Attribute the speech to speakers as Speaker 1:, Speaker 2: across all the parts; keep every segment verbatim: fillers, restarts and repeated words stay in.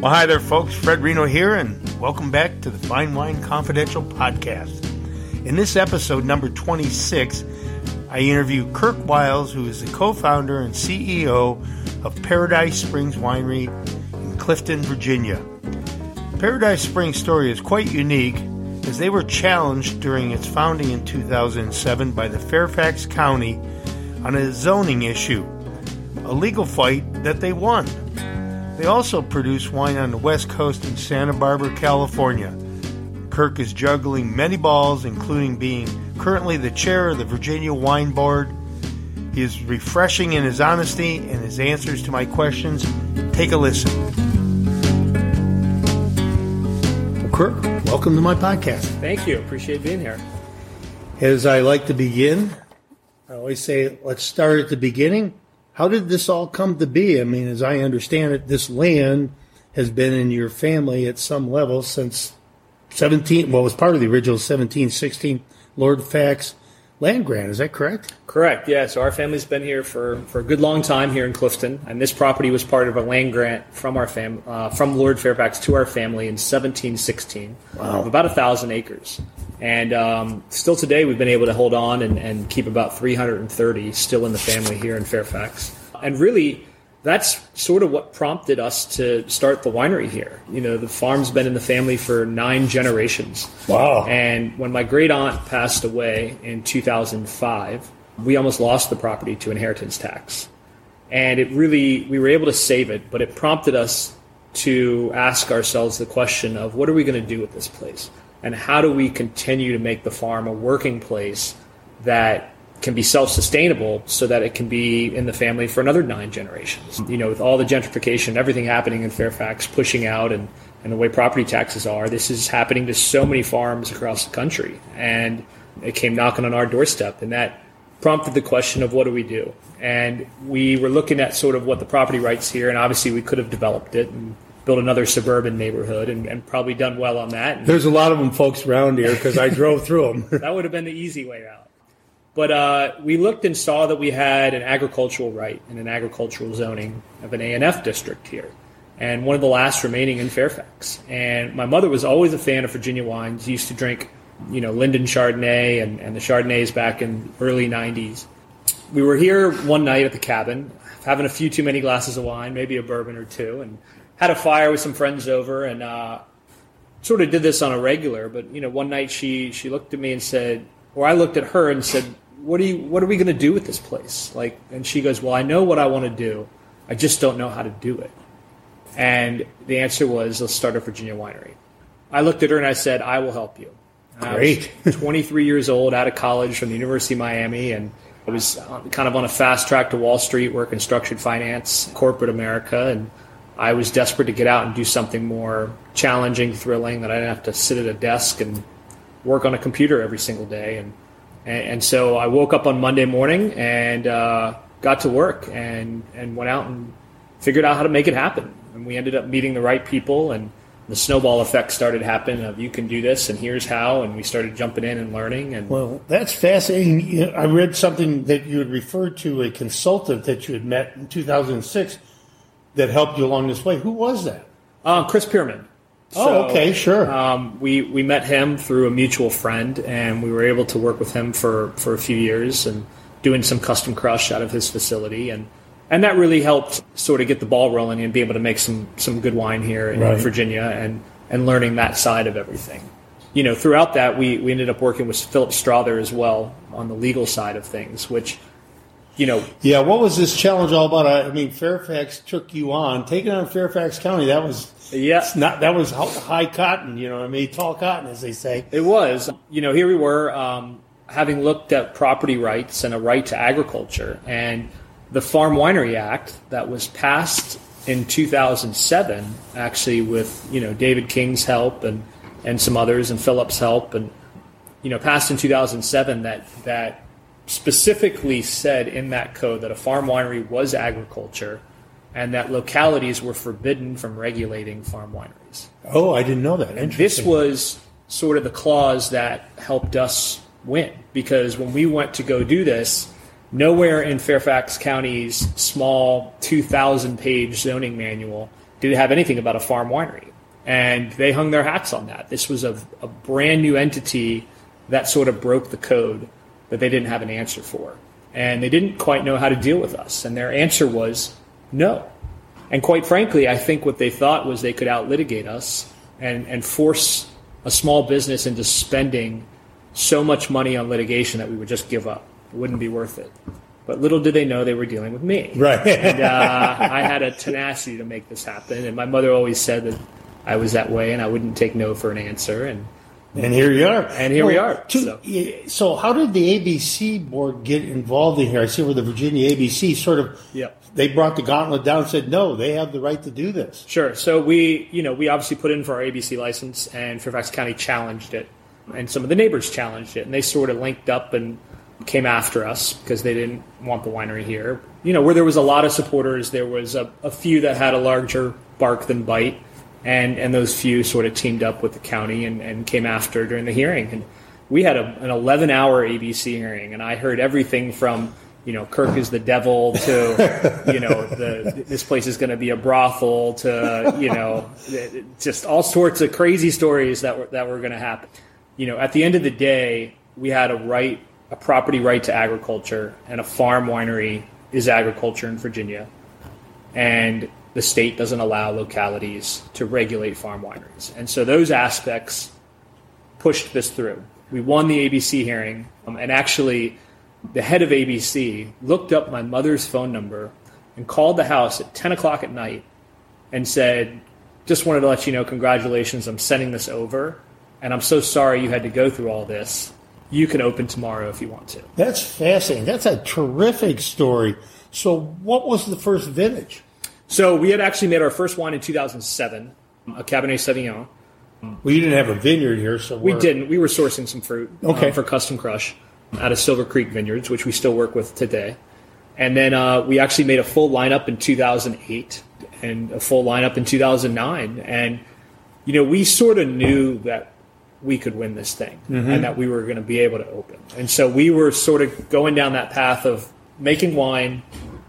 Speaker 1: Well, hi there, folks. Fred Reno here, and welcome back to the Fine Wine Confidential podcast. In this episode, number twenty-six, I interview Kirk Wiles, who is the co-founder and C E O of Paradise Springs Winery in Clifton, Virginia. Paradise Springs' story is quite unique, as they were challenged during its founding in two thousand seven by the Fairfax County on a zoning issue, a legal fight that they won. They also produce wine on the West Coast in Santa Barbara, California. Kirk is juggling many balls, including being currently the chair of the Virginia Wine Board. He is refreshing in his honesty and his answers to my questions. Take a listen. Well, Kirk, welcome to my podcast.
Speaker 2: Thank you. Appreciate being here.
Speaker 1: As I like to begin, I always say, let's start at the beginning. How did this all come to be? I mean, as I understand it, this land has been in your family at some level since seventeen, well, it was part of the original seventeen sixteen Lord Fax land grant. Is that correct?
Speaker 2: Correct, yeah. So our family's been here for, for a good long time here in Clifton, and this property was part of a land grant from our fam, uh, from Lord Fairfax to our family in seventeen sixteen.
Speaker 1: Wow.
Speaker 2: Of about a thousand acres. And um, still today, we've been able to hold on and, and keep about three hundred thirty still in the family here in Fairfax. And really, that's sort of what prompted us to start the winery here. You know, the farm's been in the family for nine generations.
Speaker 1: Wow.
Speaker 2: And when my great aunt passed away in two thousand five, we almost lost the property to inheritance tax. And it really, we were able to save it, but it prompted us to ask ourselves the question of what are we going to do with this place? And how do we continue to make the farm a working place that can be self-sustainable so that it can be in the family for another nine generations? You know, with all the gentrification, everything happening in Fairfax, pushing out, and, and the way property taxes are, this is happening to so many farms across the country. And it came knocking on our doorstep, and that prompted the question of what do we do? And we were looking at sort of what the property rights here, and obviously we could have developed it and built another suburban neighborhood and, and probably done well on that. And
Speaker 1: there's a lot of them folks around here because I drove through them.
Speaker 2: That would have been the easy way out. But uh, we looked and saw that we had an agricultural right and an agricultural zoning of an A and F district here, and one of the last remaining in Fairfax. And my mother was always a fan of Virginia wines, used to drink, you know, Linden Chardonnay and, and the Chardonnays back in the early nineties. We were here one night at the cabin, having a few too many glasses of wine, maybe a bourbon or two, and had a fire with some friends over, and uh, sort of did this on a regular. But, you know, one night she, she looked at me and said, or I looked at her and said, what are you, what are we going to do with this place? Like, and she goes, well, I know what I want to do. I just don't know how to do it. And the answer was, let's start a Virginia winery. I looked at her and I said, I will help you. And
Speaker 1: Great.
Speaker 2: I was twenty-three years old, out of college from the University of Miami, and I was kind of on a fast track to Wall Street, working structured finance, corporate America, and I was desperate to get out and do something more challenging, thrilling, that I didn't have to sit at a desk and work on a computer every single day. And and, and so I woke up on Monday morning and uh, got to work and, and went out and figured out how to make it happen. And we ended up meeting the right people, and the snowball effect started happening of you can do this and here's how, and we started jumping in and learning. And
Speaker 1: well, that's fascinating. You know, I read something that you had referred to a consultant that you had met in two thousand six that helped you along this way. Who was that?
Speaker 2: Uh, Chris Pierman.
Speaker 1: Oh,
Speaker 2: so,
Speaker 1: okay, sure.
Speaker 2: Um, we, we met him through a mutual friend, and we were able to work with him for, for a few years and doing some custom crush out of his facility. And, and that really helped sort of get the ball rolling and be able to make some, some good wine here in
Speaker 1: right.
Speaker 2: Virginia and, and learning that side of everything. You know, throughout that, we, we ended up working with Philip Strother as well on the legal side of things, which, you know.
Speaker 1: Yeah, what was this challenge all about? I mean, Fairfax took you on. Taking on Fairfax County, that was
Speaker 2: yeah.
Speaker 1: not that was high cotton, you know what I mean? Tall cotton, as they say.
Speaker 2: It was. You know, here we were um, having looked at property rights and a right to agriculture, and the Farm Winery Act that was passed in two thousand seven, actually with, you know, David King's help and, and some others and Philip's help, and, you know, passed in two thousand seven that that specifically said in that code that a farm winery was agriculture and that localities were forbidden from regulating farm wineries.
Speaker 1: Oh, I didn't know that.
Speaker 2: And this was sort of the clause that helped us win, because when we went to go do this, nowhere in Fairfax County's small two thousand page zoning manual did have anything about a farm winery. And they hung their hats on that. This was a, a brand new entity that sort of broke the code that they didn't have an answer for. And they didn't quite know how to deal with us. And their answer was no. And quite frankly, I think what they thought was they could out-litigate us and, and force a small business into spending so much money on litigation that we would just give up. It wouldn't be worth it. But little did they know they were dealing with me.
Speaker 1: Right.
Speaker 2: And uh, I had a tenacity to make this happen. And my mother always said that I was that way and I wouldn't take no for an answer. And
Speaker 1: And here you are.
Speaker 2: And here well, we are.
Speaker 1: To,
Speaker 2: so.
Speaker 1: so how did the A B C board get involved in here? I see where the Virginia A B C sort of,
Speaker 2: yep.
Speaker 1: they brought the gauntlet down and said, no, they have the right to do this.
Speaker 2: Sure. So we, you know, we obviously put in for our A B C license and Fairfax County challenged it. And some of the neighbors challenged it. And they sort of linked up and came after us because they didn't want the winery here. You know, where there was a lot of supporters, there was a, a few that had a larger bark than bite. And and those few sort of teamed up with the county and, and came after during the hearing. And we had a, an eleven-hour A B C hearing, and I heard everything from, you know, Kirk is the devil to, you know, the, this place is going to be a brothel to, you know, just all sorts of crazy stories that were that were going to happen. You know, at the end of the day, we had a right, a property right to agriculture, and a farm winery is agriculture in Virginia. And the state doesn't allow localities to regulate farm wineries. And so those aspects pushed this through. We won the A B C hearing, um, and actually the head of A B C looked up my mother's phone number and called the house at ten o'clock at night and said, just wanted to let you know, congratulations, I'm sending this over, and I'm so sorry you had to go through all this. You can open tomorrow if you want to.
Speaker 1: That's fascinating. That's a terrific story. So what was the first vintage?
Speaker 2: So we had actually made our first wine in two thousand seven, a Cabernet Sauvignon.
Speaker 1: Well, you didn't have a vineyard here, so
Speaker 2: we didn't. We were sourcing some fruit
Speaker 1: okay.
Speaker 2: um, for Custom Crush out of Silver Creek Vineyards, which we still work with today. And then uh, we actually made a full lineup in two thousand eight and a full lineup in two thousand nine. And, you know, we sort of knew that we could win this thing mm-hmm. and that we were going to be able to open. And so we were sort of going down that path of making wine,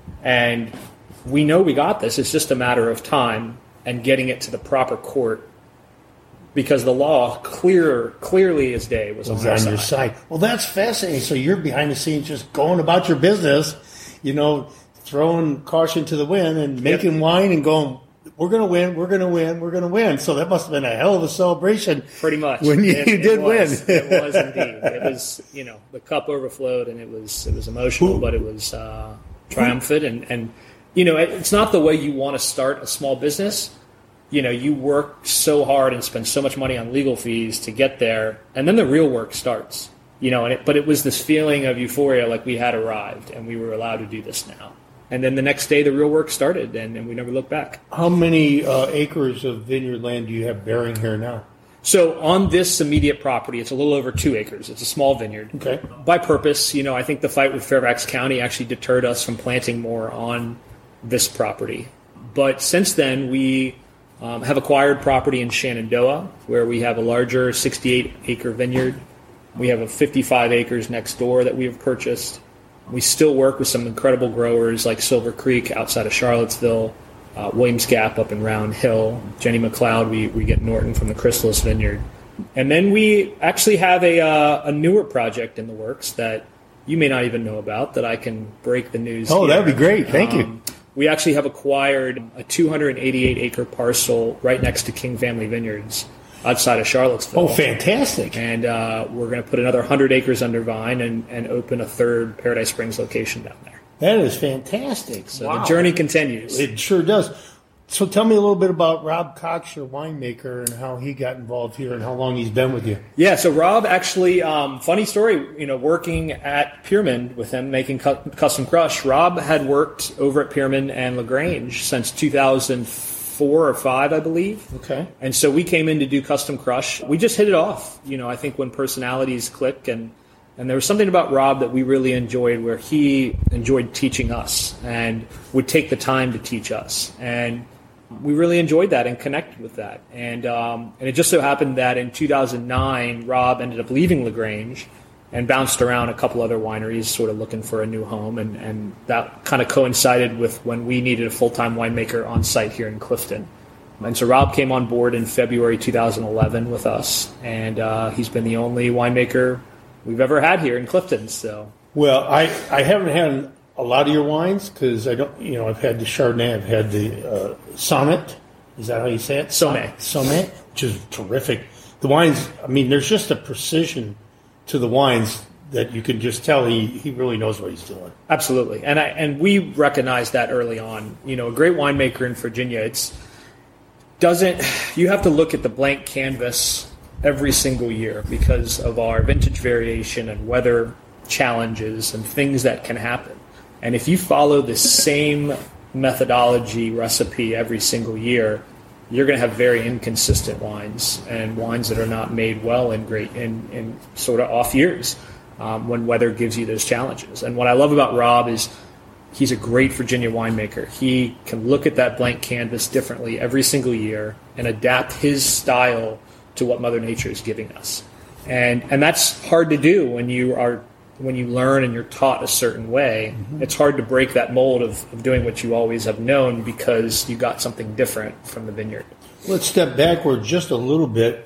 Speaker 2: and we know we got this. It's just a matter of time and getting it to the proper court, because the law, clear, clearly as day, was,
Speaker 1: was
Speaker 2: on,
Speaker 1: on
Speaker 2: side.
Speaker 1: your side. Well, that's fascinating. So you're behind the scenes just going about your business, you know, throwing caution to the wind and making yep. wine and going, we're going to win, we're going to win, we're going to win. So that must have been a hell of a celebration.
Speaker 2: Pretty much.
Speaker 1: When you,
Speaker 2: it,
Speaker 1: you did
Speaker 2: it was,
Speaker 1: win.
Speaker 2: It was indeed. It was, you know, the cup overflowed, and it was it was emotional, Ooh. but it was uh, triumphant. And, and, you know, it's not the way you want to start a small business. You know, you work so hard and spend so much money on legal fees to get there, and then the real work starts. You know, and it, but it was this feeling of euphoria, like we had arrived and we were allowed to do this now. And then the next day, the real work started, and, and we never looked back.
Speaker 1: How many uh, acres of vineyard land do you have bearing here now?
Speaker 2: So on this immediate property, it's a little over two acres. It's a small vineyard.
Speaker 1: Okay.
Speaker 2: By purpose, you know, I think the fight with Fairfax County actually deterred us from planting more on this property. But since then, we um, have acquired property in Shenandoah, where we have a larger sixty-eight acre vineyard. We have a fifty-five acres next door that we have purchased. We still work with some incredible growers like Silver Creek outside of Charlottesville, uh, Williams Gap up in Round Hill, Jenny McLeod, we, we get Norton from the Chrysalis Vineyard. And then we actually have a, uh, a newer project in the works that you may not even know about, that I can break the news
Speaker 1: Oh,
Speaker 2: here.
Speaker 1: That'd be great. Thank
Speaker 2: um,
Speaker 1: you.
Speaker 2: We actually have acquired a two hundred eighty-eight acre parcel right next to King Family Vineyards outside of Charlottesville.
Speaker 1: Oh, fantastic.
Speaker 2: And uh, we're going to put another one hundred acres under vine and, and open a third Paradise Springs location down there.
Speaker 1: That is fantastic.
Speaker 2: So
Speaker 1: wow.
Speaker 2: the journey continues.
Speaker 1: It sure does. So tell me a little bit about Rob Cox, your winemaker, and how he got involved here and how long he's been with you.
Speaker 2: Yeah, so Rob actually, um, funny story, you know, working at Pierman with him, making cu- Custom Crush, Rob had worked over at Pierman and LaGrange since two thousand four or five, I believe.
Speaker 1: Okay.
Speaker 2: And so we came in to do Custom Crush. We just hit it off, you know, I think when personalities click, and, and there was something about Rob that we really enjoyed, where he enjoyed teaching us and would take the time to teach us. And we really enjoyed that and connected with that. And um, and it just so happened that in two thousand nine, Rob ended up leaving LaGrange and bounced around a couple other wineries, sort of looking for a new home. And, and that kind of coincided with when we needed a full-time winemaker on site here in Clifton. And so Rob came on board in February two thousand eleven with us, and uh, he's been the only winemaker we've ever had here in Clifton. So,
Speaker 1: well, I, I haven't had a lot of your wines because I don't, you know, I've had the Chardonnay, I've had the uh, Sonnet. Is that how you say it?
Speaker 2: Sommet.
Speaker 1: Sommet, which is terrific. The wines, I mean, there's just a precision to the wines that you can just tell he, he really knows what he's doing.
Speaker 2: Absolutely. And I and we recognized that early on. You know, a great winemaker in Virginia, it's doesn't you have to look at the blank canvas every single year because of our vintage variation and weather challenges and things that can happen. And if you follow the same methodology recipe every single year, you're going to have very inconsistent wines and wines that are not made well in great in, in sort of off years um, when weather gives you those challenges. And what I love about Rob is he's a great Virginia winemaker. He can look at that blank canvas differently every single year and adapt his style to what Mother Nature is giving us. And and that's hard to do when you are when you learn and you're taught a certain way. Mm-hmm. It's hard to break that mold of, of doing what you always have known because you got something different from the vineyard.
Speaker 1: Let's step backward just a little bit.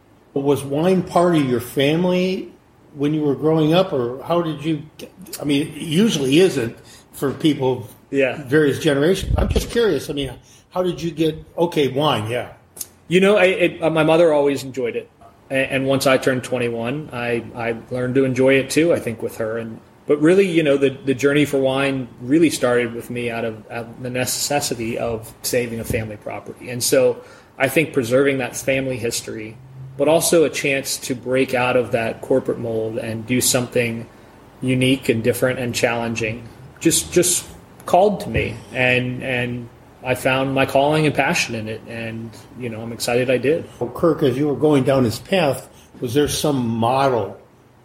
Speaker 1: Was wine part of your family when you were growing up, or how did you, I mean, it usually isn't for people of
Speaker 2: yeah.
Speaker 1: various generations. I'm just curious. I mean, how did you get, okay, wine, yeah.
Speaker 2: You know, I, it, uh, my mother always enjoyed it. And once I turned twenty-one, I, I learned to enjoy it too, I think, with her. And But really, you know, the, the journey for wine really started with me out of, out of the necessity of saving a family property. And so I think preserving that family history, but also a chance to break out of that corporate mold and do something unique and different and challenging, just just called to me. And and I found my calling and passion in it, and, you know, I'm excited I did.
Speaker 1: Well, Kirk, as you were going down this path, was there some model,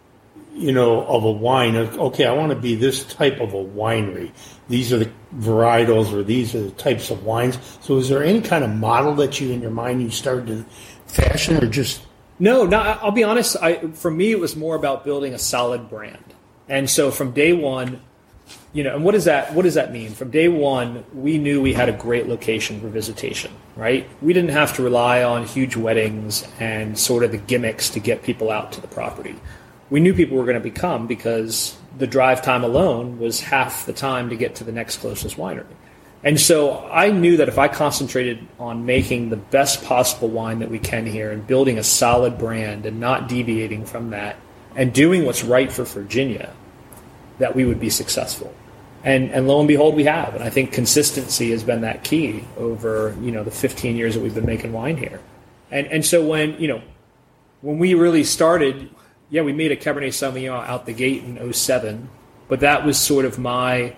Speaker 1: you know, of a wine? Okay, I want to be this type of a winery. These are the varietals, or these are the types of wines. So is there any kind of model that you, in your mind, you started to fashion, or just...
Speaker 2: No, no, I'll be honest. I, for me, it was more about building a solid brand. And so from day one... You know, and what does that what does that mean? From day one, we knew we had a great location for visitation, right? We didn't have to rely on huge weddings and sort of the gimmicks to get people out to the property. We knew people were going to become because the drive time alone was half the time to get to the next closest winery. And so I knew that if I concentrated on making the best possible wine that we can here and building a solid brand and not deviating from that and doing what's right for Virginia, that we would be successful. And and lo and behold, we have. And I think consistency has been that key over, you know, the fifteen years that we've been making wine here. And and so when, you know, when we really started, yeah, we made a Cabernet Sauvignon out the gate in oh seven, but that was sort of my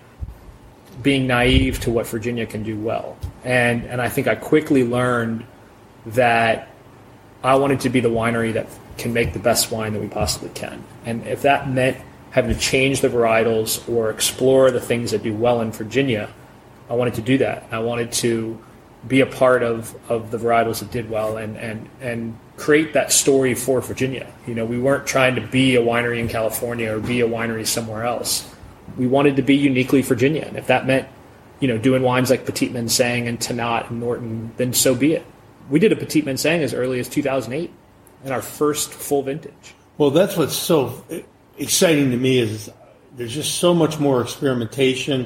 Speaker 2: being naive to what Virginia can do well. And and I think I quickly learned that I wanted to be the winery that can make the best wine that we possibly can. And if that meant having to change the varietals or explore the things that do well in Virginia, I wanted to do that. I wanted to be a part of, of the varietals that did well and, and, and create that story for Virginia. You know, we weren't trying to be a winery in California or be a winery somewhere else. We wanted to be uniquely Virginia. And if that meant, you know, doing wines like Petit Manseng and Tannat and Norton, then so be it. We did a Petit Manseng as early as two thousand eight in our first full vintage.
Speaker 1: Well, that's what's so exciting to me is there's just so much more experimentation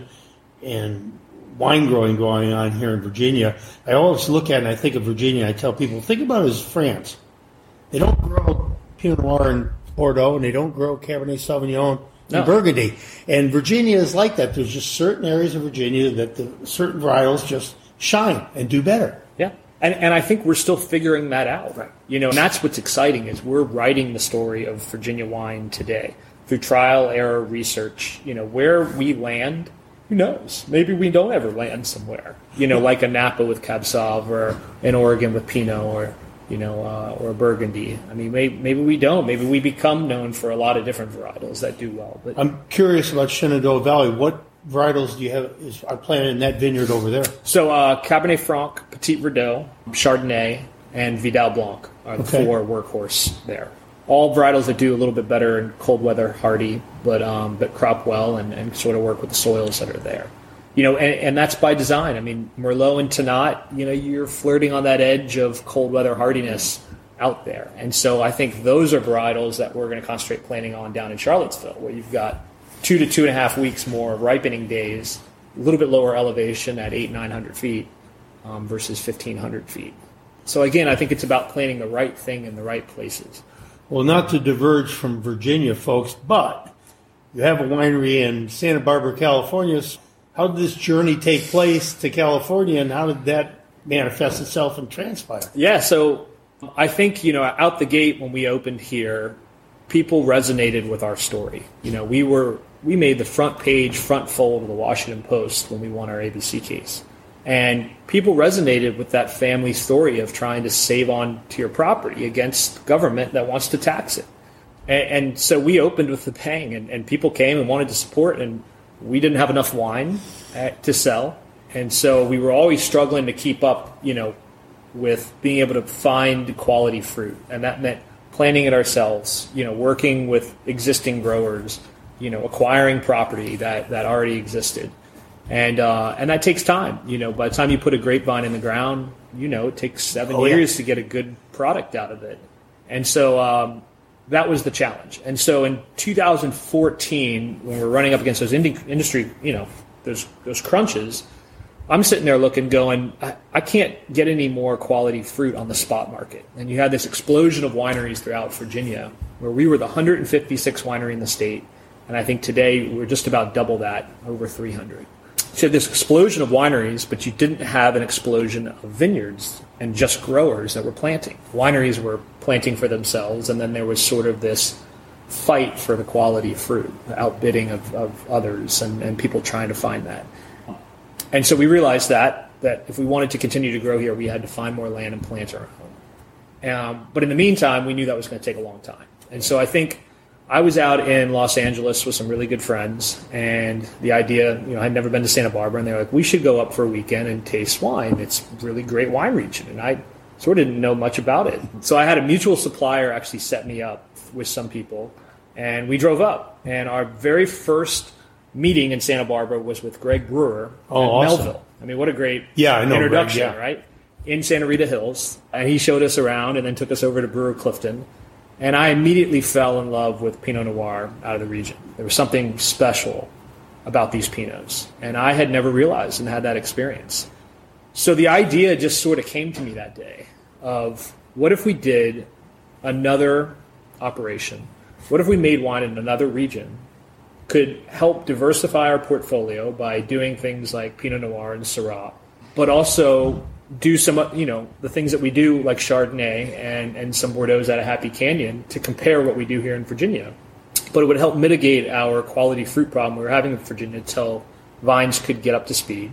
Speaker 1: and wine growing going on here in Virginia. I always look at it and I think of Virginia and I tell people, think about it as France. They don't grow Pinot Noir in Bordeaux and they don't grow Cabernet Sauvignon in no. Burgundy. And Virginia is like that. There's just certain areas of Virginia that the certain varietals just shine and do better.
Speaker 2: Yeah. And and I think we're still figuring that out. Right. You know, and that's what's exciting is we're writing the story of Virginia wine today through trial, error, research. You know, where we land, who knows? Maybe we don't ever land somewhere. You know, like a Napa with Cab Sauv or in Oregon with Pinot or, you know, uh, or Burgundy. I mean, maybe, maybe we don't. Maybe we become known for a lot of different varietals that do well. But
Speaker 1: I'm curious about Shenandoah Valley. What varietals do you have is, are planted in that vineyard over there?
Speaker 2: So uh, Cabernet Franc, Petit Verdot, Chardonnay, and Vidal Blanc are the okay. four workhorse there. All varietals that do a little bit better in cold weather, hardy, but um, but crop well and, and sort of work with the soils that are there. you know, and, and that's by design. I mean, Merlot and Tannat, you know, you're flirting on that edge of cold weather hardiness out there. And so I think those are varietals that we're going to concentrate planting on down in Charlottesville, where you've got two to two and a half weeks more ripening days, a little bit lower elevation at eight, nine hundred feet um, versus fifteen hundred feet. So again, I think it's about planting the right thing in the right places.
Speaker 1: Well, not to diverge from Virginia, folks, but you have a winery in Santa Barbara, California. How did this journey take place to California, and how did that manifest itself and transpire?
Speaker 2: Yeah, so I think, you know, out the gate when we opened here, people resonated with our story. You know, we were we made the front page, front fold of the Washington Post when we won our A B C case. And people resonated with that family story of trying to save on to your property against government that wants to tax it. And, and so we opened with the bang, and, and people came and wanted to support, and we didn't have enough wine to sell. And so we were always struggling to keep up, you know, with being able to find quality fruit. And that meant planting it ourselves, you know, working with existing growers, you know, acquiring property that, that already existed. And uh, and that takes time. You know, by the time you put a grapevine in the ground, you know, it takes seven
Speaker 1: oh,
Speaker 2: years
Speaker 1: yeah.
Speaker 2: to get a good product out of it. And so um, that was the challenge. And so in two thousand fourteen, when we were running up against those indi- industry, you know, those those crunches, I'm sitting there looking, going, I, I can't get any more quality fruit on the spot market. And you had this explosion of wineries throughout Virginia, where we were the one hundred fifty-sixth winery in the state. And I think today we're just about double that, over three hundred. So you had this explosion of wineries, but you didn't have an explosion of vineyards and just growers that were planting. Wineries were planting for themselves, and then there was sort of this fight for the quality of fruit, the outbidding of, of others, and, and people trying to find that. And so we realized that, that if we wanted to continue to grow here, we had to find more land and plant our own. Um, but in the meantime, we knew that was going to take a long time. And so I think I was out in Los Angeles with some really good friends, and the idea, you know, I'd never been to Santa Barbara, and they were like, we should go up for a weekend and taste wine. It's a really great wine region, and I sort of didn't know much about it. So I had a mutual supplier actually set me up with some people, and we drove up. And our very first meeting in Santa Barbara was with Greg Brewer
Speaker 1: oh,
Speaker 2: at
Speaker 1: awesome.
Speaker 2: Melville. I mean, what a great
Speaker 1: yeah, I know,
Speaker 2: introduction,
Speaker 1: Greg, yeah.
Speaker 2: right? In Santa Rita Hills. And he showed us around and then took us over to Brewer Clifton. And I immediately fell in love with Pinot Noir out of the region. There was something special about these Pinots, and I had never realized and had that experience. So the idea just sort of came to me that day of, what if we did another operation? What if we made wine in another region, could help diversify our portfolio by doing things like Pinot Noir and Syrah, but also do some, you know, the things that we do like Chardonnay and, and some Bordeaux out of Happy Canyon to compare what we do here in Virginia. But it would help mitigate our quality fruit problem we were having in Virginia until vines could get up to speed,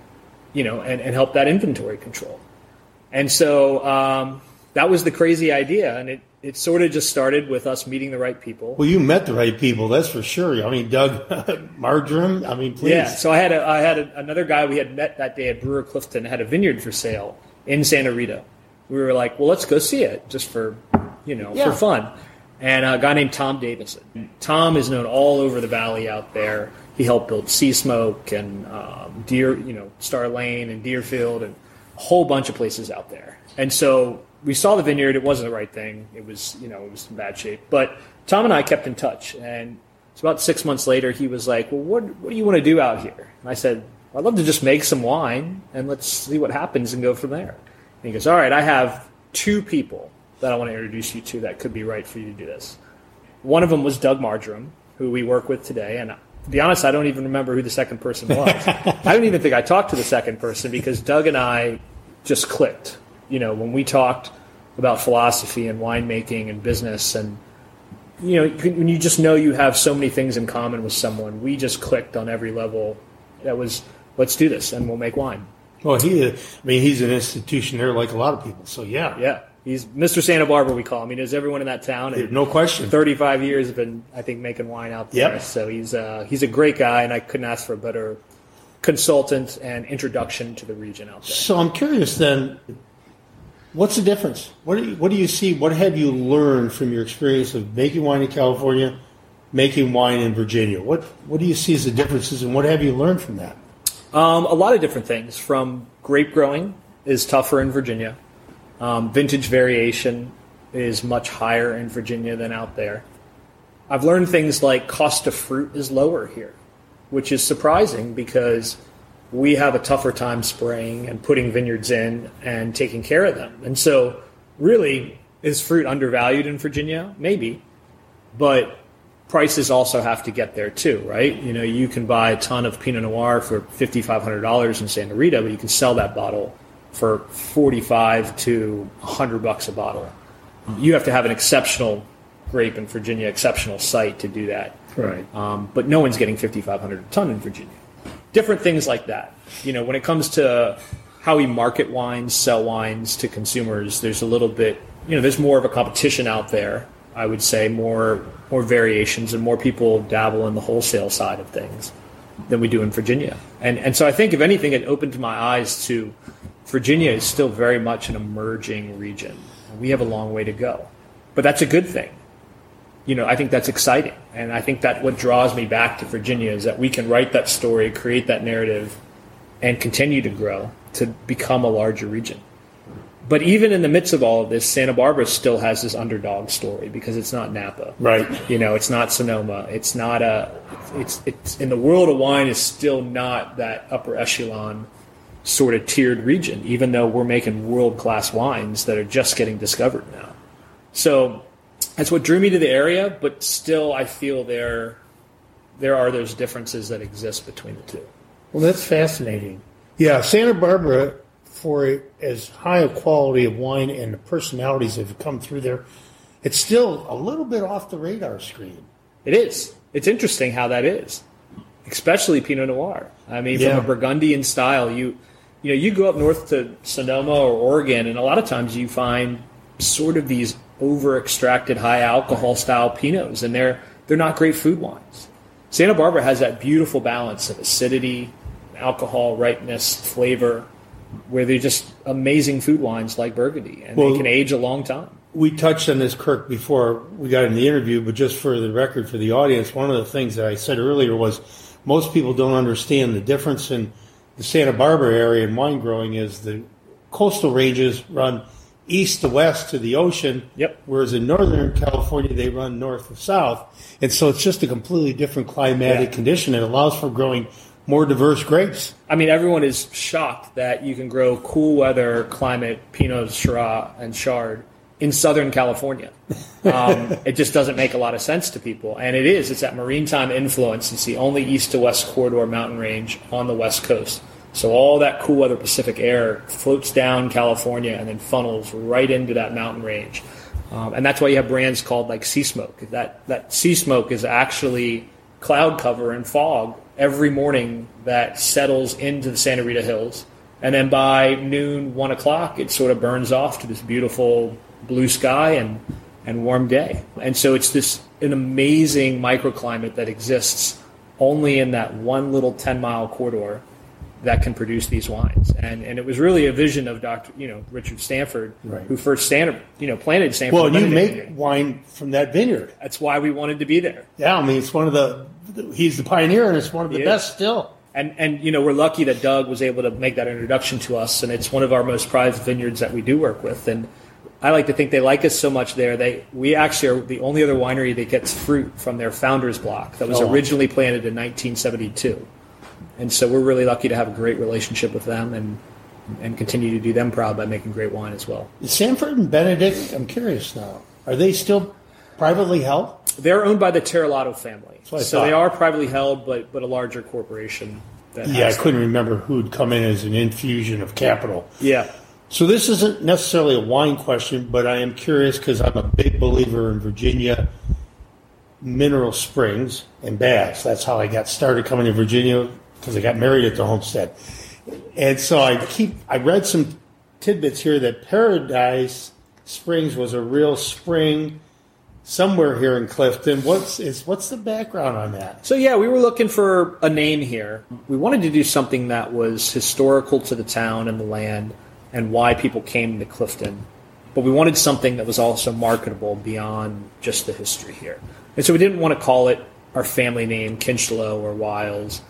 Speaker 2: you know, and, and help that inventory control. And so um, that was the crazy idea. And it, it sort of just started with us meeting the right people.
Speaker 1: Well, you met the right people, that's for sure. I mean, Doug Marjoram, I mean, please.
Speaker 2: Yeah, so I had a, I had a, another guy we had met that day at Brewer Clifton, had a vineyard for sale in Santa Rita. We were like, well, let's go see it just for, you know,
Speaker 1: yeah.
Speaker 2: for fun. And a guy named Tom Davison. Tom is known all over the valley out there. He helped build Sea Smoke and um, Deer, you know, Star Lane and Deerfield and a whole bunch of places out there. And so we saw the vineyard. It wasn't the right thing. It was, you know, it was in bad shape. But Tom and I kept in touch. And it's about six months later, he was like, well, what, what do you want to do out here? And I said, well, I'd love to just make some wine, and let's see what happens and go from there. And he goes, all right, I have two people that I want to introduce you to that could be right for you to do this. One of them was Doug Marjoram, who we work with today. And to be honest, I don't even remember who the second person was. I don't even think I talked to the second person because Doug and I just clicked. You know, when we talked about philosophy and winemaking and business, and, you know, when you just know you have so many things in common with someone, we just clicked on every level. That was, let's do this and we'll make wine.
Speaker 1: Well, he, I mean, he's an institution there like a lot of people. So, yeah.
Speaker 2: Yeah. He's Mister Santa Barbara, we call him. He knows everyone in that town. And
Speaker 1: no question.
Speaker 2: thirty-five years have been, I think, making wine out there.
Speaker 1: Yep.
Speaker 2: So he's, uh, he's a great guy, and I couldn't ask for a better consultant and introduction to the region out there.
Speaker 1: So I'm curious then, what's the difference? What do you, what do you see? What have you learned from your experience of making wine in California, making wine in Virginia? What what do you see as the differences, and what have you learned from that?
Speaker 2: Um, a lot of different things. From grape growing is tougher in Virginia. Um, vintage variation is much higher in Virginia than out there. I've learned things like cost of fruit is lower here, which is surprising because we have a tougher time spraying and putting vineyards in and taking care of them. And so really, is fruit undervalued in Virginia? Maybe. But prices also have to get there too, right? You know, you can buy a ton of Pinot Noir for five thousand five hundred dollars in Santa Rita, but you can sell that bottle for forty-five to one hundred bucks a bottle. You have to have an exceptional grape in Virginia, exceptional site to do that.
Speaker 1: Right.
Speaker 2: Um, but no one's getting five thousand five hundred dollars a ton in Virginia. Different things like that. You know, when it comes to how we market wines, sell wines to consumers, there's a little bit, you know, there's more of a competition out there, I would say, more more variations and more people dabble in the wholesale side of things than we do in Virginia. And and so I think, if anything, it opened my eyes to Virginia is still very much an emerging region. We have a long way to go. But that's a good thing. You know, I think that's exciting. And I think that what draws me back to Virginia is that we can write that story, create that narrative, and continue to grow to become a larger region. But even in the midst of all of this, Santa Barbara still has this underdog story because it's not Napa.
Speaker 1: Right.
Speaker 2: You know, it's not Sonoma. It's not a, it's, it's in the world of wine is still not that upper echelon sort of tiered region, even though we're making world-class wines that are just getting discovered now. So that's what drew me to the area, but still I feel there there are those differences that exist between the two.
Speaker 1: Well, that's fascinating. Yeah, Santa Barbara, for as high a quality of wine and the personalities that have come through there, it's still a little bit off the radar screen.
Speaker 2: It is. It's interesting how that is, especially Pinot Noir. I mean,
Speaker 1: Yeah.
Speaker 2: from a Burgundian style, you you know, you go up north to Sonoma or Oregon, and a lot of times you find sort of these over-extracted high-alcohol style Pinots, and they're they're not great food wines. Santa Barbara has that beautiful balance of acidity, alcohol, ripeness, flavor, where they're just amazing food wines like Burgundy, and
Speaker 1: Well,
Speaker 2: they can age a long time.
Speaker 1: We touched on this, Kirk, before we got in the interview, but just for the record for the audience, one of the things that I said earlier was most people don't understand the difference in the Santa Barbara area in wine growing is the coastal ranges run east to west to the ocean,
Speaker 2: Yep.
Speaker 1: whereas in Northern California they run north to south. And so it's just a completely different climatic
Speaker 2: Yeah.
Speaker 1: condition. It allows for growing more diverse grapes.
Speaker 2: I mean, everyone is shocked that you can grow cool weather climate Pinot, Syrah, and Chard in Southern California. Um, it just doesn't make a lot of sense to people. And it is. It's that maritime influence. It's the only east to west corridor mountain range on the west coast. So all that cool weather Pacific air floats down California and then funnels right into that mountain range. Um, and that's why you have brands called like Sea Smoke. That, that sea smoke is actually cloud cover and fog every morning that settles into the Santa Rita Hills. And then by noon, one o'clock, it sort of burns off to this beautiful blue sky and, and warm day. And so it's this an amazing microclimate that exists only in that one little ten-mile corridor that can produce these wines. And and it was really a vision of Doctor you know, Richard Stanford,
Speaker 1: Right.
Speaker 2: who first Stanford, you know, planted Stanford.
Speaker 1: Well, you
Speaker 2: Benedict
Speaker 1: make
Speaker 2: vineyard.
Speaker 1: wine from that vineyard.
Speaker 2: That's why we wanted to be there.
Speaker 1: Yeah, I mean, it's one of the, he's the pioneer and it's one of the
Speaker 2: He
Speaker 1: best
Speaker 2: is.
Speaker 1: still.
Speaker 2: And, and, you know, we're lucky that Doug was able to make that introduction to us, and it's one of our most prized vineyards that we do work with. And I like to think they like us so much there. They We actually are the only other winery that gets fruit from their founder's block that was
Speaker 1: Oh.
Speaker 2: originally planted in nineteen seventy-two. And so we're really lucky to have a great relationship with them and and continue to do them proud by making great wine as well.
Speaker 1: Is Sanford and Benedict, I'm curious now, are they still privately held?
Speaker 2: They're owned by the Terrelato family.
Speaker 1: what I
Speaker 2: So
Speaker 1: thought.
Speaker 2: they are privately held, but, but a larger corporation. That
Speaker 1: Yeah, I
Speaker 2: has them.
Speaker 1: couldn't remember who'd come in as an infusion of capital.
Speaker 2: Yeah.
Speaker 1: So this isn't necessarily a wine question, but I am curious because I'm a big believer in Virginia mineral springs and baths. That's how I got started coming to Virginia because I got married at the homestead. And so I keep I read some tidbits here that Paradise Springs was a real spring somewhere here in Clifton. What's is what's the background on that?
Speaker 2: So yeah, we were looking for a name here. We wanted to do something that was historical to the town and the land and why people came to Clifton. But we wanted something that was also marketable beyond just the history here. And so we didn't want to call it our family name, Kinchlow or Wiles.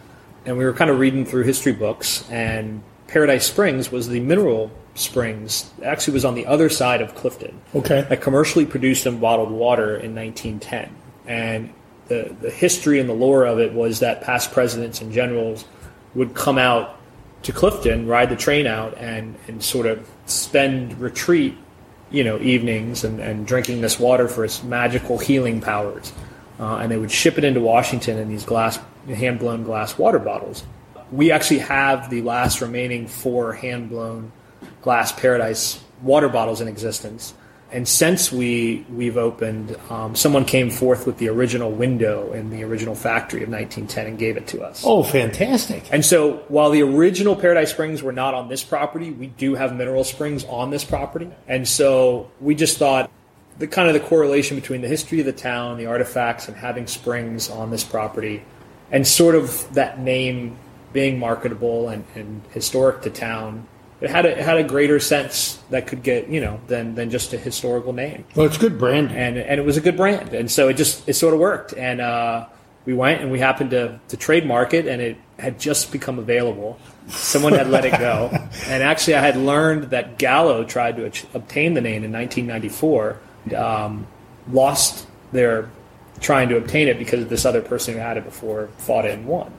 Speaker 2: and we were kind of reading through history books, and Paradise Springs was the mineral springs. It actually was on the other side of Clifton.
Speaker 1: Okay.
Speaker 2: That commercially produced and bottled water in nineteen ten. And the, the history and the lore of it was that past presidents and generals would come out to Clifton, ride the train out, and, and sort of spend retreat, you know, evenings and, and drinking this water for its magical healing powers. Uh, and they would ship it into Washington in these glass, hand-blown glass water bottles. We actually have the last remaining four hand-blown glass Paradise water bottles in existence. And since we, we've opened, um, someone came forth with the original window in the original factory of nineteen ten and gave it to us.
Speaker 1: Oh, fantastic.
Speaker 2: And so while the original Paradise Springs were not on this property, we do have mineral springs on this property. And so we just thought the kind of the correlation between the history of the town, the artifacts, and having springs on this property, and sort of that name being marketable and, and historic to town, it had a, it had a greater sense that could get, you know, than than just a historical name.
Speaker 1: Well, it's good branding.
Speaker 2: And and it was a good brand. And so it just, it sort of worked. And uh, we went and we happened to, to trademark it, and it had just become available. Someone had let it go. And actually I had learned that Gallo tried to ach- obtain the name in nineteen ninety-four, um, lost their trying to obtain it because this other person who had it before fought it and won.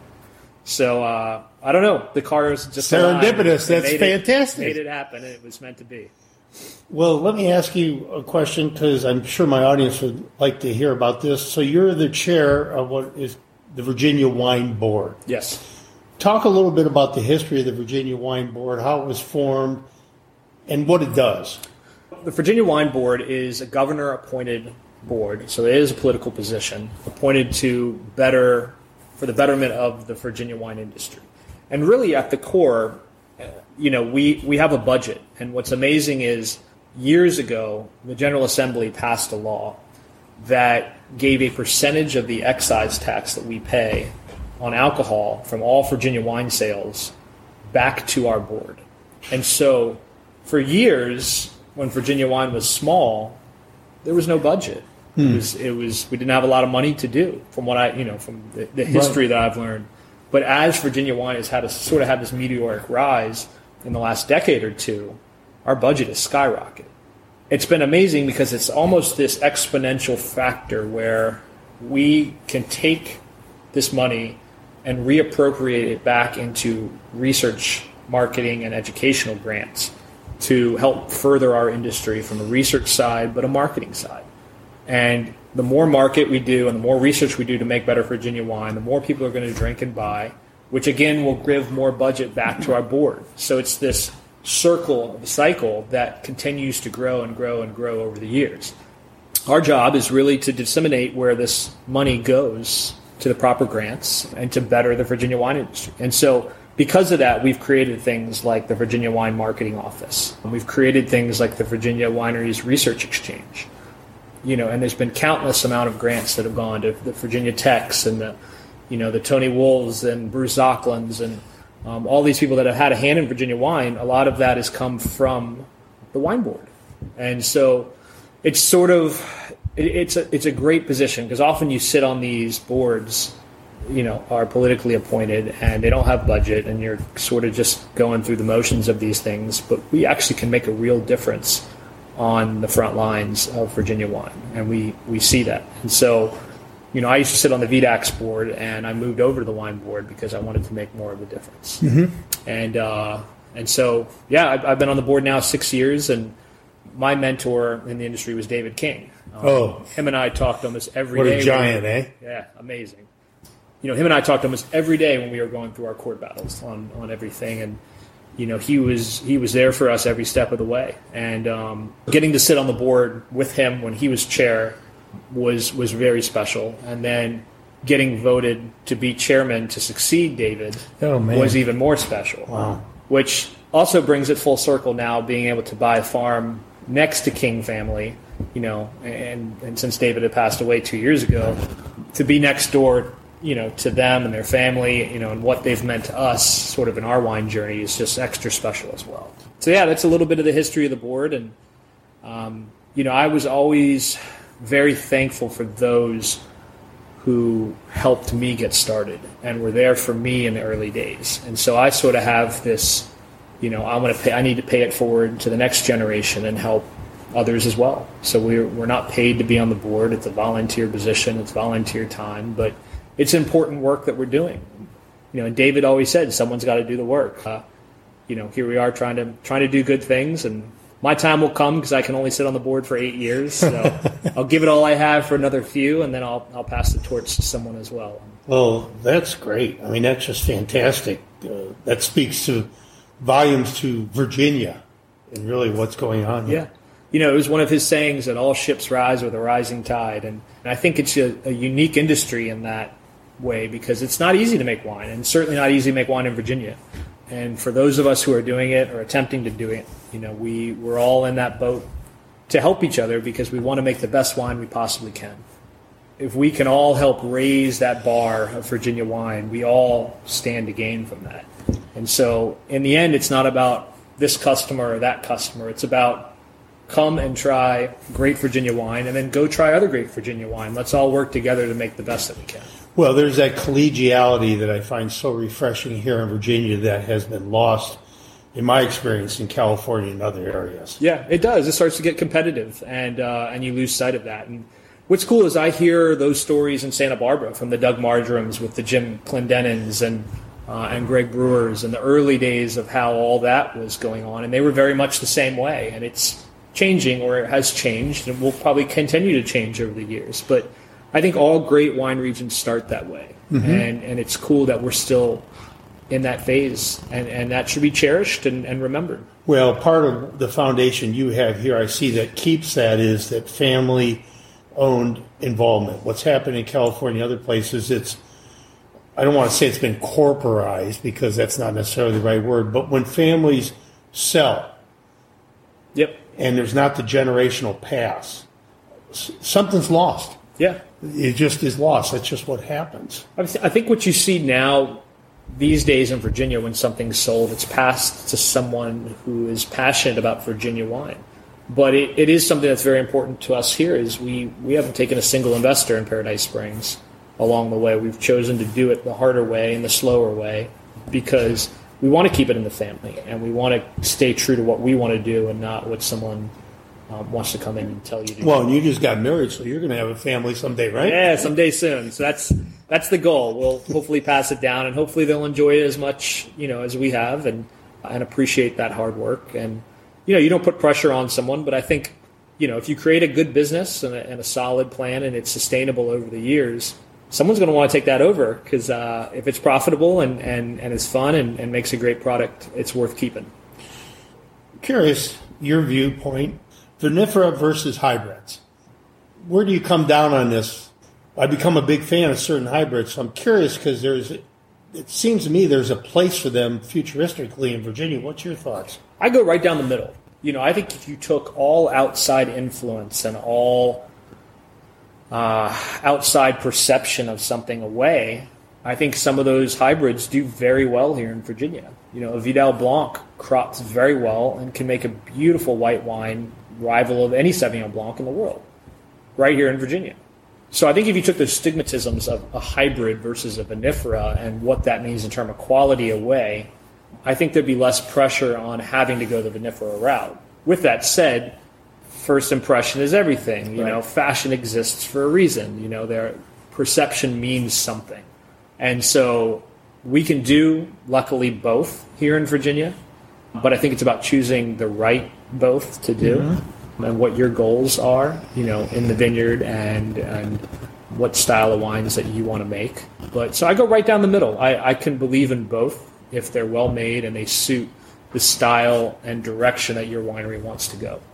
Speaker 2: So uh, I don't know. The cars just
Speaker 1: serendipitous. That's
Speaker 2: made
Speaker 1: fantastic.
Speaker 2: It, made it happen, and it was meant to be.
Speaker 1: Well, let me ask you a question, because I'm sure my audience would like to hear about this. So you're the chair of what is the Virginia Wine Board.
Speaker 2: Yes.
Speaker 1: Talk a little bit about the history of the Virginia Wine Board, how it was formed, and what it does.
Speaker 2: The Virginia Wine Board is a governor-appointed board, so it is a political position appointed to better for the betterment of the Virginia wine industry. And really at the core, uh, you know, we, we have a budget. And what's amazing is years ago, the General Assembly passed a law that gave a percentage of the excise tax that we pay on alcohol from all Virginia wine sales back to our board. And so for years, when Virginia wine was small, there was no budget. Hmm. It was, it was, we didn't have a lot of money to do, from what I, you know, from the, the history right. that I've learned. But as Virginia wine has had a sort of had this meteoric rise in the last decade or two, our budget has skyrocketed. It's been amazing because it's almost this exponential factor where we can take this money and reappropriate it back into research, marketing, and educational grants to help further our industry from a research side, but a marketing side. And the more market we do and the more research we do to make better Virginia wine, the more people are going to drink and buy, which again will give more budget back to our board. So it's this circle, the cycle that continues to grow and grow and grow over the years. Our job is really to disseminate where this money goes to the proper grants and to better the Virginia wine industry. And so because of that, we've created things like the Virginia Wine Marketing Office. We've created things like the Virginia Wineries Research Exchange. You know, and there's been countless amount of grants that have gone to the Virginia Techs and the, you know, the Tony Wolves and Bruce Zocklands and um, all these people that have had a hand in Virginia wine. A lot of that has come from the wine board, and so it's sort of it, it's a it's a great position because often you sit on these boards, you know, are politically appointed and they don't have budget, and you're sort of just going through the motions of these things. But we actually can make a real difference on the front lines of Virginia wine, and we, we see that. And so, you know, I used to sit on the V DAX board, and I moved over to the wine board because I wanted to make more of a difference. Mm-hmm. And uh, and so, yeah, I've, I've been on the board now six years, and my mentor in the industry was David King. Um,
Speaker 1: oh.
Speaker 2: Him and I talked almost every
Speaker 1: what
Speaker 2: day.
Speaker 1: What a giant, eh?
Speaker 2: Yeah, amazing. You know, him and I talked almost every day when we were going through our court battles on, on everything, and you know, he was he was there for us every step of the way. And um, getting to sit on the board with him when he was chair was was very special. And then getting voted to be chairman to succeed David
Speaker 1: oh, man.
Speaker 2: was even more special.
Speaker 1: Wow.
Speaker 2: Which also brings it full circle now, being able to buy a farm next to King family, you know, and, and since David had passed away two years ago, to be next door, you know, to them and their family, you know, and what they've meant to us sort of in our wine journey is just extra special as well. So, yeah, that's a little bit of the history of the board. And, um, you know, I was always very thankful for those who helped me get started and were there for me in the early days. And so I sort of have this, you know, I'm going to pay, I need to pay it forward to the next generation and help others as well. So we're, we're not paid to be on the board. It's a volunteer position. It's volunteer time, but it's important work that we're doing. You know, and David always said, someone's got to do the work. Uh, you know, here we are trying to, trying to do good things, and my time will come because I can only sit on the board for eight years. So I'll give it all I have for another few, and then I'll I'll pass the torch to someone as well.
Speaker 1: Well, that's great. I mean, that's just fantastic. Uh, that speaks to volumes to Virginia and really what's going on here.
Speaker 2: Yeah. You know, it was one of his sayings that all ships rise with a rising tide. And, and I think it's a, a unique industry in that way because it's not easy to make wine, and certainly not easy to make wine in Virginia. And for those of us who are doing it or attempting to do it, you know, we, we're all in that boat to help each other because we want to make the best wine we possibly can. If we can all help raise that bar of Virginia wine, we all stand to gain from that. And so in the end, it's not about this customer or that customer. It's about come and try great Virginia wine and then go try other great Virginia wine. Let's all work together to make the best that we can.
Speaker 1: Well, there's that collegiality that I find so refreshing here in Virginia that has been lost, in my experience, in California and other areas.
Speaker 2: Yeah, it does. It starts to get competitive, and uh, and you lose sight of that. And what's cool is I hear those stories in Santa Barbara from the Doug Marjorams with the Jim Clendenins and uh, and Greg Brewers in the early days of how all that was going on, and they were very much the same way. And it's changing, or it has changed, and will probably continue to change over the years. But I think all great wine regions start that way, mm-hmm. and and it's cool that we're still in that phase, and, and that should be cherished and, and remembered.
Speaker 1: Well, part of the foundation you have here, I see that keeps that is that family-owned involvement. What's happened in California and other places, it's, I don't want to say it's been corporatized because that's not necessarily the right word, but when families sell,
Speaker 2: yep,
Speaker 1: and there's not the generational pass, something's lost.
Speaker 2: Yeah.
Speaker 1: It just is lost. That's just what happens.
Speaker 2: I think what you see now these days in Virginia, when something's sold, it's passed to someone who is passionate about Virginia wine. But it, it is something that's very important to us here is we, we haven't taken a single investor in Paradise Springs along the way. We've chosen to do it the harder way and the slower way because we want to keep it in the family, and we want to stay true to what we want to do and not what someone um, wants to come in and tell you to
Speaker 1: well,
Speaker 2: do.
Speaker 1: and you just got married, so you're going to have a family someday, right?
Speaker 2: Yeah, someday soon. So that's that's the goal. We'll hopefully pass it down, and hopefully they'll enjoy it as much, you know, as we have, and and appreciate that hard work. And you know, you don't put pressure on someone, but I think, you know, if you create a good business and a, and a solid plan, and it's sustainable over the years, someone's going to want to take that over because uh, if it's profitable and, and, and it's fun and, and makes a great product, it's worth keeping.
Speaker 1: Curious, your viewpoint, vinifera versus hybrids. Where do you come down on this? I become a big fan of certain hybrids, so I'm curious because there's, it seems to me there's a place for them futuristically in Virginia. What's your thoughts?
Speaker 2: I go right down the middle. You know, I think if you took all outside influence and all uh, outside perception of something away, I think some of those hybrids do very well here in Virginia. You know, a Vidal Blanc crops very well and can make a beautiful white wine rival of any Sauvignon Blanc in the world, right here in Virginia. So I think if you took the stigmatisms of a hybrid versus a vinifera and what that means in terms of quality away, I think there'd be less pressure on having to go the vinifera route. With that said, first impression is everything. You
Speaker 1: right.
Speaker 2: know, fashion exists for a reason. You know, their perception means something. And so we can do, luckily, both here in Virginia, but I think it's about choosing the right both to do. Mm-hmm. And what your goals are, you know, in the vineyard and and what style of wines that you want to make. But so I go right down the middle. I, I can believe in both if they're well made and they suit the style and direction that your winery wants to go.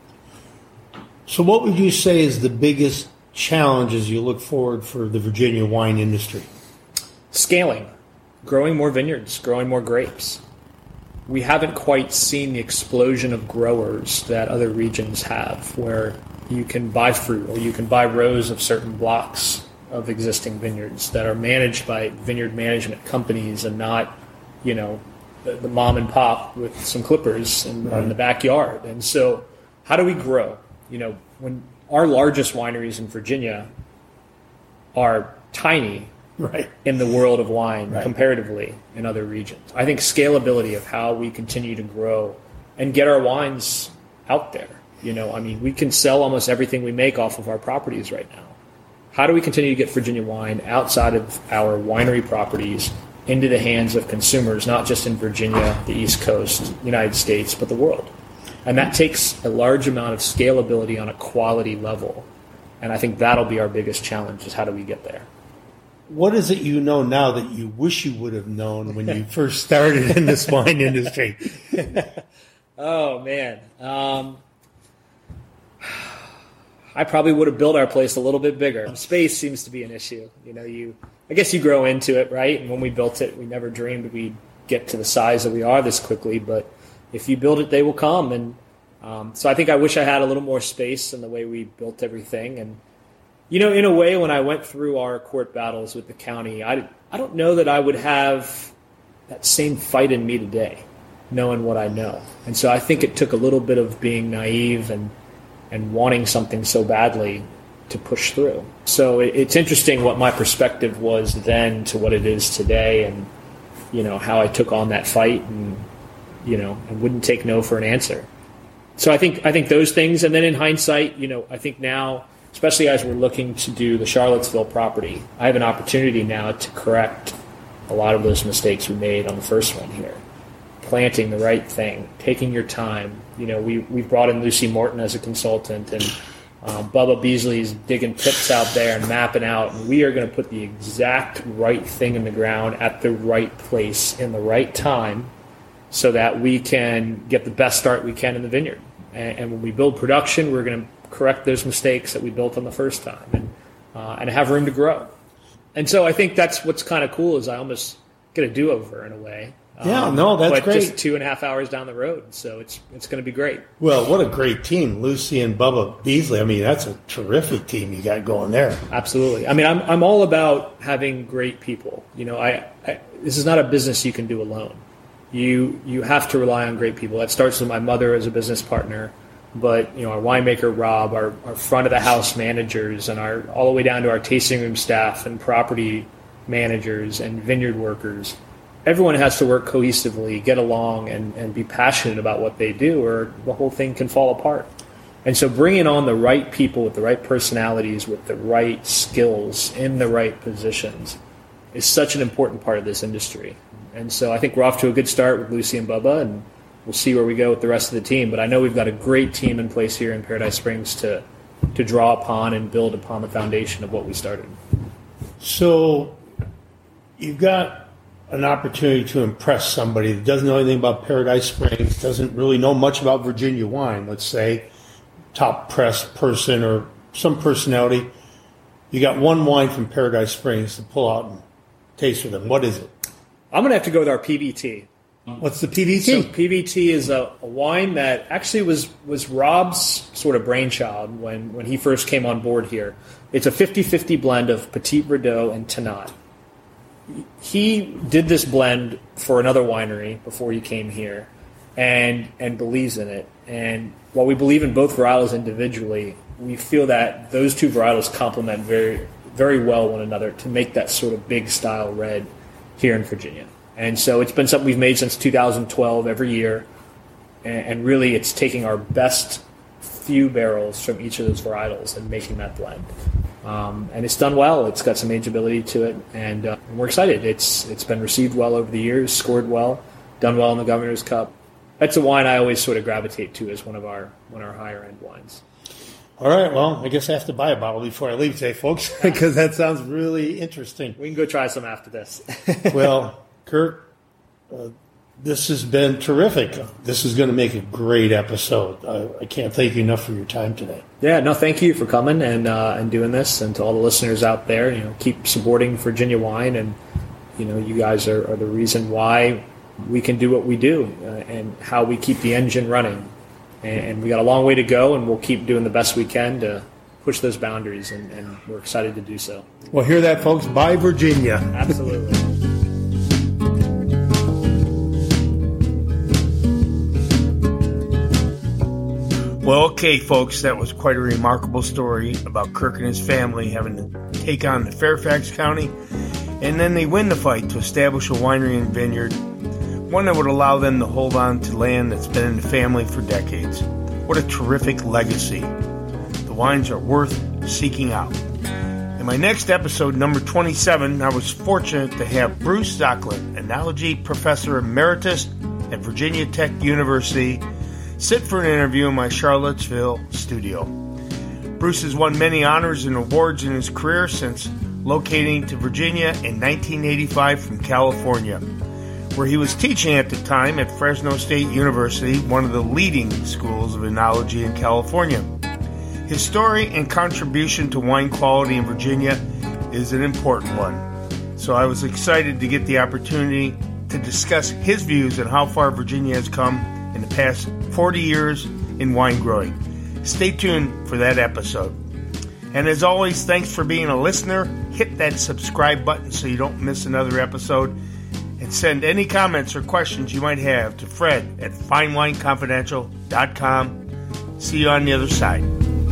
Speaker 1: So what would you say is the biggest challenge as you look forward for the Virginia wine industry?
Speaker 2: Scaling, growing more vineyards, growing more grapes. We haven't quite seen the explosion of growers that other regions have, where you can buy fruit or you can buy rows of certain blocks of existing vineyards that are managed by vineyard management companies and not, you know, the, the mom and pop with some clippers in, right. in the backyard. And so how do we grow? You know, when our largest wineries in Virginia are tiny
Speaker 1: right.
Speaker 2: in the world of wine
Speaker 1: right.
Speaker 2: comparatively in other regions. I think scalability of how we continue to grow and get our wines out there. You know, I mean, we can sell almost everything we make off of our properties right now. How do we continue to get Virginia wine outside of our winery properties into the hands of consumers, not just in Virginia, the East Coast, United States, but the world? And that takes a large amount of scalability on a quality level. And I think that'll be our biggest challenge, is how do we get there?
Speaker 1: What is it you know now that you wish you would have known when you first started in this wine industry?
Speaker 2: Oh, man. Um, I probably would have built our place a little bit bigger. Space seems to be an issue. You know, you I guess you grow into it, right? And when we built it, we never dreamed we'd get to the size that we are this quickly. But if you build it, they will come. And um, so I think I wish I had a little more space in the way we built everything. And, you know, in a way, when I went through our court battles with the county, I, I don't know that I would have that same fight in me today, knowing what I know. And so I think it took a little bit of being naive and and wanting something so badly to push through. So it, it's interesting what my perspective was then to what it is today, and, you know, how I took on that fight and, you know, and wouldn't take no for an answer. So I think I think those things. And then in hindsight, you know, I think now, especially as we're looking to do the Charlottesville property, I have an opportunity now to correct a lot of those mistakes we made on the first one here. Planting the right thing, taking your time. You know, we, we've brought in Lucy Morton as a consultant, and uh, Bubba Beasley's digging pits out there and mapping out, and we are going to put the exact right thing in the ground at the right place in the right time so that we can get the best start we can in the vineyard. And, and when we build production, we're going to correct those mistakes that we built on the first time, and, uh, and have room to grow. And so I think that's what's kind of cool, is I almost get a do-over in a way.
Speaker 1: Yeah,
Speaker 2: um,
Speaker 1: no, that's
Speaker 2: but
Speaker 1: great.
Speaker 2: Just two and a half hours down the road, so it's it's going to be great.
Speaker 1: Well, what a great team, Lucy and Bubba Beasley. I mean, that's a terrific team you got going there.
Speaker 2: Absolutely. I mean, I'm I'm all about having great people. You know, I, I this is not a business you can do alone. You you have to rely on great people. That starts with my mother as a business partner, but you know, our winemaker Rob, our, our front of the house managers, and our all the way down to our tasting room staff and property managers and vineyard workers. Everyone has to work cohesively, get along, and, and be passionate about what they do, or the whole thing can fall apart. And so bringing on the right people with the right personalities, with the right skills, in the right positions, is such an important part of this industry. And so I think we're off to a good start with Lucy and Bubba, and we'll see where we go with the rest of the team. But I know we've got a great team in place here in Paradise Springs to, to draw upon and build upon the foundation of what we started.
Speaker 1: So you've got an opportunity to impress somebody that doesn't know anything about Paradise Springs, doesn't really know much about Virginia wine, let's say, top press person or some personality. You got one wine from Paradise Springs to pull out and taste with them. What is it?
Speaker 2: I'm going to have to go with our P B T.
Speaker 1: What's the P B T?
Speaker 2: So P B T is a, a wine that actually was, was Rob's sort of brainchild when, when he first came on board here. It's a fifty-fifty blend of Petit Verdot and Tannat. He did this blend for another winery before he came here, and and believes in it. And while we believe in both varietals individually, we feel that those two varietals complement very very well one another to make that sort of big style red here in Virginia. And so it's been something we've made since two thousand twelve every year, and, and really it's taking our best few barrels from each of those varietals and making that blend. Um, and it's done well. It's got some ageability to it, and, uh, and we're excited. It's it's been received well over the years, scored well, done well in the Governor's Cup. That's a wine I always sort of gravitate to as one of our one of our higher end wines.
Speaker 1: All right, well, I guess I have to buy a bottle before I leave today, folks, because that sounds really interesting.
Speaker 2: We can go try some after this.
Speaker 1: Well, Kirk, uh, this has been terrific. This is going to make a great episode. I, I can't thank you enough for your time today.
Speaker 2: Yeah, no, thank you for coming and uh, and doing this, and to all the listeners out there, you know, keep supporting Virginia wine, and you know, you guys are, are the reason why we can do what we do, uh, and how we keep the engine running. And, and we got a long way to go, and we'll keep doing the best we can to push those boundaries, and, and we're excited to do so.
Speaker 1: Well, hear that, folks? Buy Virginia.
Speaker 2: Absolutely.
Speaker 1: Well, okay, folks, that was quite a remarkable story about Kirk and his family having to take on the Fairfax County, and then they win the fight to establish a winery and vineyard, one that would allow them to hold on to land that's been in the family for decades. What a terrific legacy. The wines are worth seeking out. In my next episode, number twenty-seven, I was fortunate to have Bruce Zoecklein, Enology Professor Emeritus at Virginia Tech University, sit for an interview in my Charlottesville studio. Bruce has won many honors and awards in his career since locating to Virginia in nineteen eighty-five from California, where he was teaching at the time at Fresno State University, one of the leading schools of enology in California. His story and contribution to wine quality in Virginia is an important one, so I was excited to get the opportunity to discuss his views on how far Virginia has come in the past forty years in wine growing. Stay tuned for that episode. And as always, thanks for being a listener. Hit that subscribe button so you don't miss another episode. And send any comments or questions you might have to Fred at fine wine confidential dot com. See you on the other side.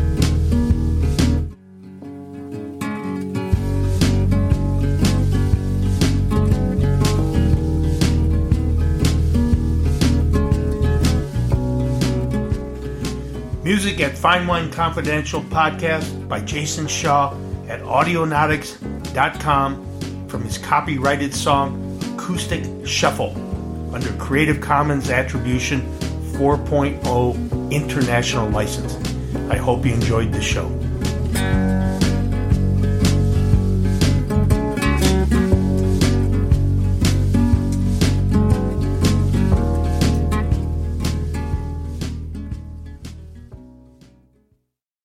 Speaker 1: Music at Fine Wine Confidential podcast by Jason Shaw at audionautics dot com from his copyrighted song Acoustic Shuffle under Creative Commons Attribution four point oh International License. I hope you enjoyed the show.